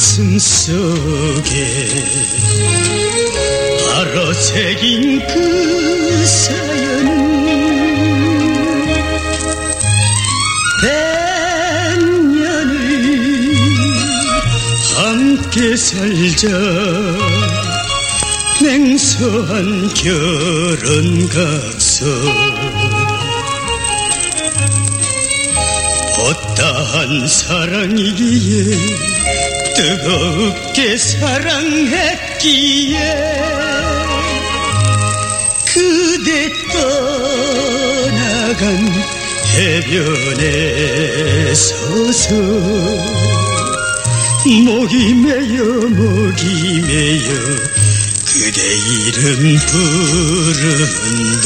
가슴 속에 바로 새긴 그 사연은 백년을 함께 살자 맹서한 결혼각서 못다한 사랑이기에 뜨겁게 사랑했기에 그대 떠나간 해변에 서서 목이 메여 그대 이름 부른다.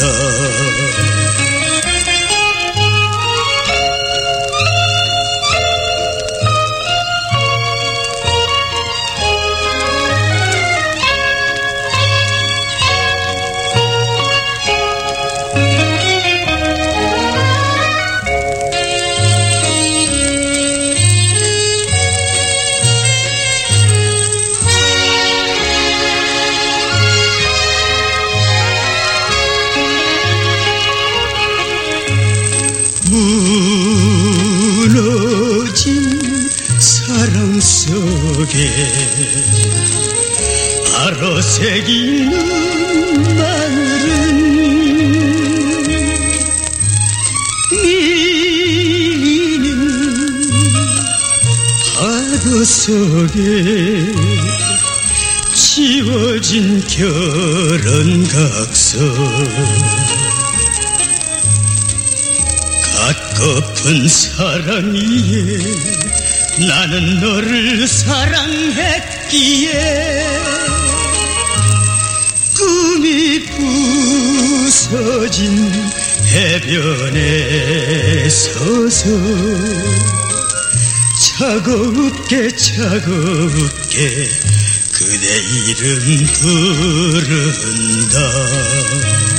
무너진 사랑 속에 바로 새긴 눈마늘은 밀리는 파도 속에 지워진 결혼각서 갓거픈 사랑이에 나는 너를 사랑했기에 꿈이 부서진 해변에 서서 차갑게 그대 이름 부른다.